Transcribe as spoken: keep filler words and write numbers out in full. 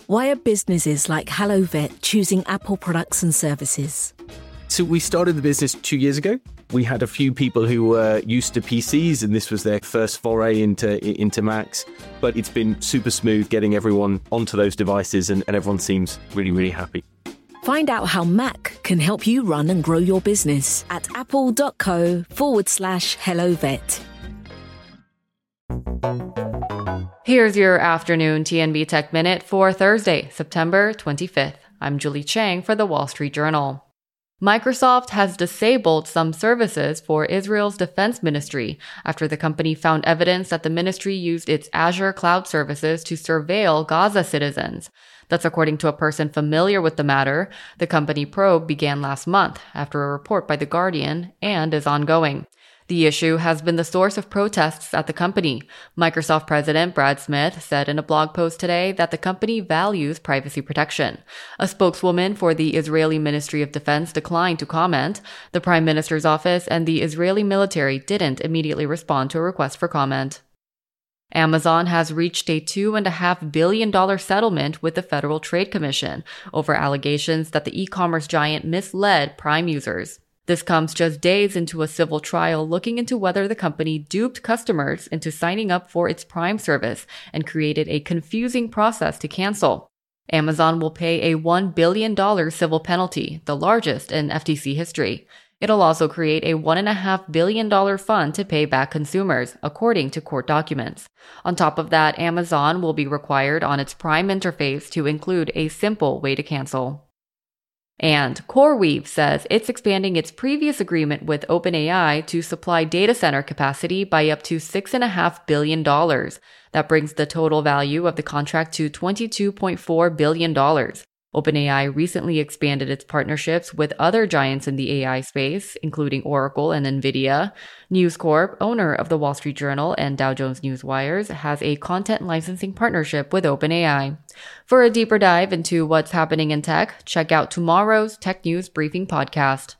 Why are businesses like HelloVet choosing Apple products and services? So we started the business two years ago. We had a few people who were used to P Cs and this was their first foray into into Macs. But it's been super smooth getting everyone onto those devices and, and everyone seems really, really happy. Find out how Mac can help you run and grow your business at apple.co forward slash HelloVet. Here's your afternoon T N B Tech Minute for Thursday, September twenty-fifth. I'm Julie Chang for The Wall Street Journal. Microsoft has disabled some services for Israel's defense ministry after the company found evidence that the ministry used its Azure cloud services to surveil Gaza citizens. That's according to a person familiar with the matter. The company probe began last month after a report by The Guardian and is ongoing. The issue has been the source of protests at the company. Microsoft President Brad Smith said in a blog post today that the company values privacy protection. A spokeswoman for the Israeli Ministry of Defense declined to comment. The Prime Minister's office and the Israeli military didn't immediately respond to a request for comment. Amazon has reached a two point five billion dollars settlement with the Federal Trade Commission over allegations that the e-commerce giant misled Prime users. This comes just days into a civil trial looking into whether the company duped customers into signing up for its Prime service and created a confusing process to cancel. Amazon will pay a one billion dollars civil penalty, the largest in F T C history. It'll also create a one point five billion dollars fund to pay back consumers, according to court documents. On top of that, Amazon will be required on its Prime interface to include a simple way to cancel. And CoreWeave says it's expanding its previous agreement with OpenAI to supply data center capacity by up to six point five billion dollars. That brings the total value of the contract to twenty-two point four billion dollars. OpenAI recently expanded its partnerships with other giants in the A I space, including Oracle and NVIDIA. News Corp, owner of the Wall Street Journal and Dow Jones Newswires, has a content licensing partnership with OpenAI. For a deeper dive into what's happening in tech, check out tomorrow's Tech News Briefing podcast.